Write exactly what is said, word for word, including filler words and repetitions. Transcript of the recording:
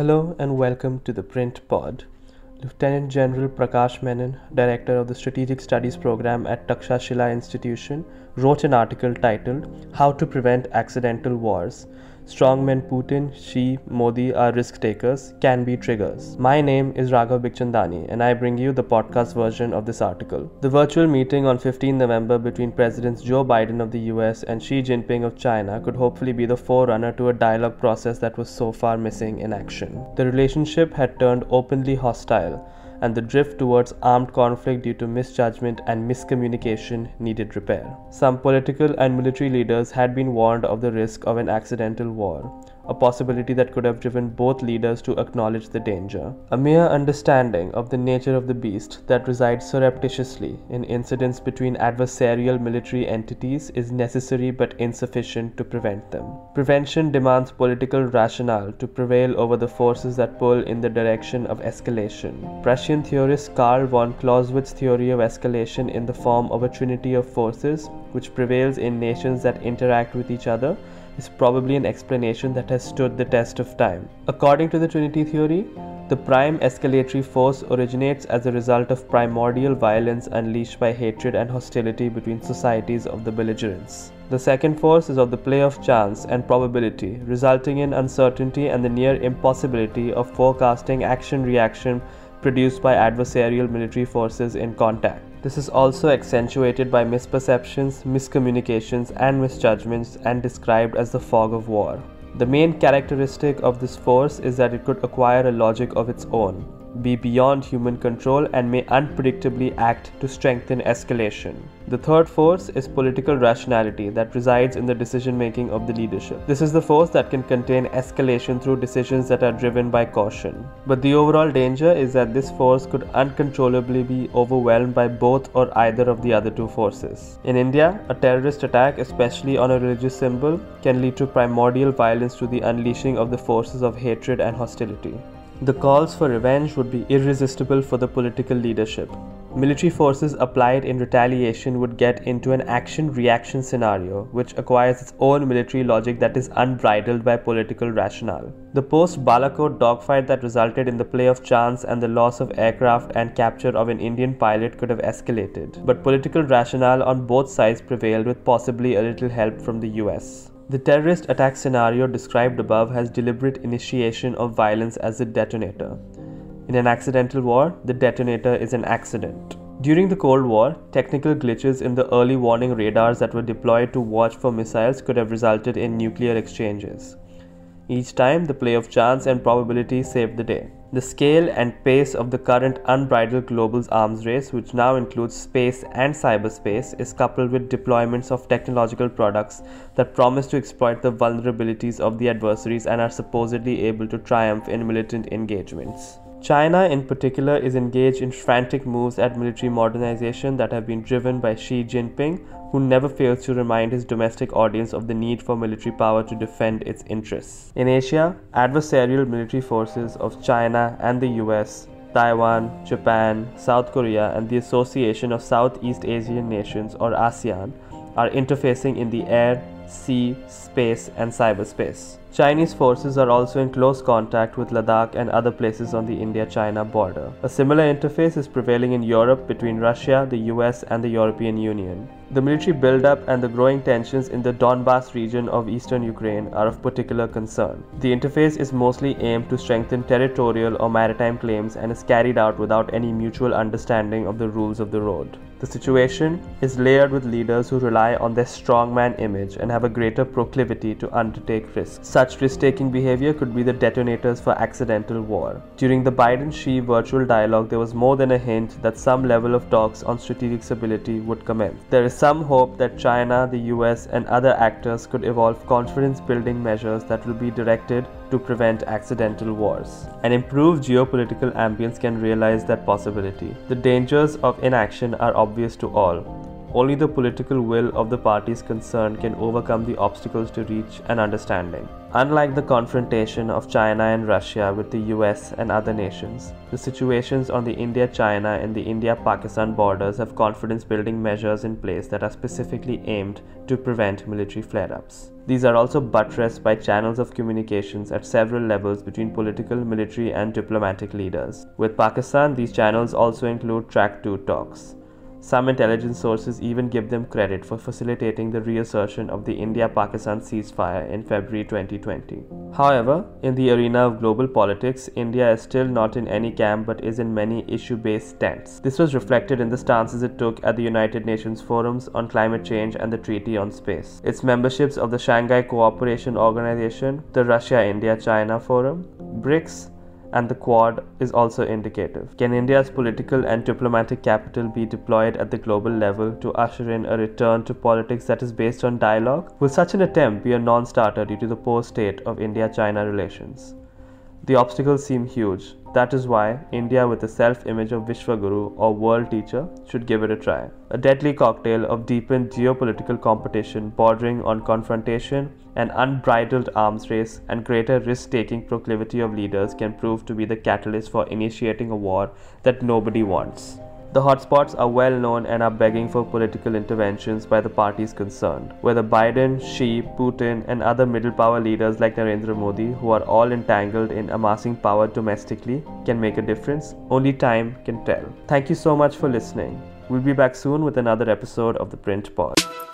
Hello and welcome to the Print Pod. Lieutenant General Prakash Menon, Director of the Strategic Studies Program at Takshashila Institution, wrote an article titled How to Prevent Accidental Wars. Strongmen Putin, Xi, Modi are risk takers, can be triggers. My name is Raghav Bikhchandani and I bring you the podcast version of this article. The virtual meeting on fifteenth November between Presidents Joe Biden of the U S and Xi Jinping of China could hopefully be the forerunner to a dialogue process that was so far missing in action. The relationship had turned openly hostile, and the drift towards armed conflict due to misjudgment and miscommunication needed repair. Some political and military leaders had been warned of the risk of an accidental war, a possibility that could have driven both leaders to acknowledge the danger. A mere understanding of the nature of the beast that resides surreptitiously in incidents between adversarial military entities is necessary but insufficient to prevent them. Prevention demands political rationale to prevail over the forces that pull in the direction of escalation. Prussian theorist Karl von Clausewitz's theory of escalation in the form of a trinity of forces, which prevails in nations that interact with each other, is probably an explanation that has stood the test of time. According to the Trinity theory, the prime escalatory force originates as a result of primordial violence unleashed by hatred and hostility between societies of the belligerents. The second force is of the play of chance and probability, resulting in uncertainty and the near impossibility of forecasting action-reaction produced by adversarial military forces in contact. This is also accentuated by misperceptions, miscommunications, and misjudgments, and described as the fog of war. The main characteristic of this force is that it could acquire a logic of its own, be beyond human control, and may unpredictably act to strengthen escalation. The third force is political rationality that resides in the decision-making of the leadership. This is the force that can contain escalation through decisions that are driven by caution. But the overall danger is that this force could uncontrollably be overwhelmed by both or either of the other two forces. In India, a terrorist attack, especially on a religious symbol, can lead to primordial violence through the unleashing of the forces of hatred and hostility. The calls for revenge would be irresistible for the political leadership. Military forces applied in retaliation would get into an action-reaction scenario, which acquires its own military logic that is unbridled by political rationale. The post-Balakot dogfight that resulted in the play of chance and the loss of aircraft and capture of an Indian pilot could have escalated, but political rationale on both sides prevailed with possibly a little help from the U S. The terrorist attack scenario described above has deliberate initiation of violence as the detonator. In an accidental war, the detonator is an accident. During the Cold War, technical glitches in the early warning radars that were deployed to watch for missiles could have resulted in nuclear exchanges. Each time, the play of chance and probability saved the day. The scale and pace of the current unbridled global arms race, which now includes space and cyberspace, is coupled with deployments of technological products that promise to exploit the vulnerabilities of the adversaries and are supposedly able to triumph in militant engagements. China, in particular, is engaged in frantic moves at military modernization that have been driven by Xi Jinping, who never fails to remind his domestic audience of the need for military power to defend its interests. In Asia, adversarial military forces of China and the U S, Taiwan, Japan, South Korea, and the Association of Southeast Asian Nations, or ASEAN, are interfacing in the air, sea, space, and cyberspace. Chinese forces are also in close contact with Ladakh and other places on the India-China border. A similar interface is prevailing in Europe between Russia, the U S, and the European Union. The military buildup and the growing tensions in the Donbas region of eastern Ukraine are of particular concern. The interface is mostly aimed to strengthen territorial or maritime claims and is carried out without any mutual understanding of the rules of the road. The situation is layered with leaders who rely on their strongman image and have a greater proclivity to undertake risks. Such risk-taking behavior could be the detonators for accidental war. During the Biden-Xi virtual dialogue, there was more than a hint that some level of talks on strategic stability would commence. There is some hope that China, the U S, and other actors could evolve confidence-building measures that will be directed to prevent accidental wars. An improved geopolitical ambience can realize that possibility. The dangers of inaction are obvious to all. Only the political will of the parties concerned can overcome the obstacles to reach an understanding. Unlike the confrontation of China and Russia with the U S and other nations, the situations on the India-China and the India-Pakistan borders have confidence-building measures in place that are specifically aimed to prevent military flare-ups. These are also buttressed by channels of communications at several levels between political, military, and diplomatic leaders. With Pakistan, these channels also include track two talks. Some intelligence sources even give them credit for facilitating the reassertion of the India-Pakistan ceasefire in February twenty twenty. However, in the arena of global politics, India is still not in any camp but is in many issue-based tents. This was reflected in the stances it took at the United Nations forums on climate change and the Treaty on Space. Its memberships of the Shanghai Cooperation Organization, the Russia-India-China Forum, BRICS, and the Quad is also indicative. Can India's political and diplomatic capital be deployed at the global level to usher in a return to politics that is based on dialogue? Will such an attempt be a non-starter due to the poor state of India-China relations? The obstacles seem huge. That is why India, with the self-image of Vishwaguru or world teacher, should give it a try. A deadly cocktail of deepened geopolitical competition bordering on confrontation, an unbridled arms race, and greater risk-taking proclivity of leaders can prove to be the catalyst for initiating a war that nobody wants. The hotspots are well known and are begging for political interventions by the parties concerned. Whether Biden, Xi, Putin, and other middle power leaders like Narendra Modi, who are all entangled in amassing power domestically, can make a difference, only time can tell. Thank you so much for listening. We'll be back soon with another episode of the Print Pod.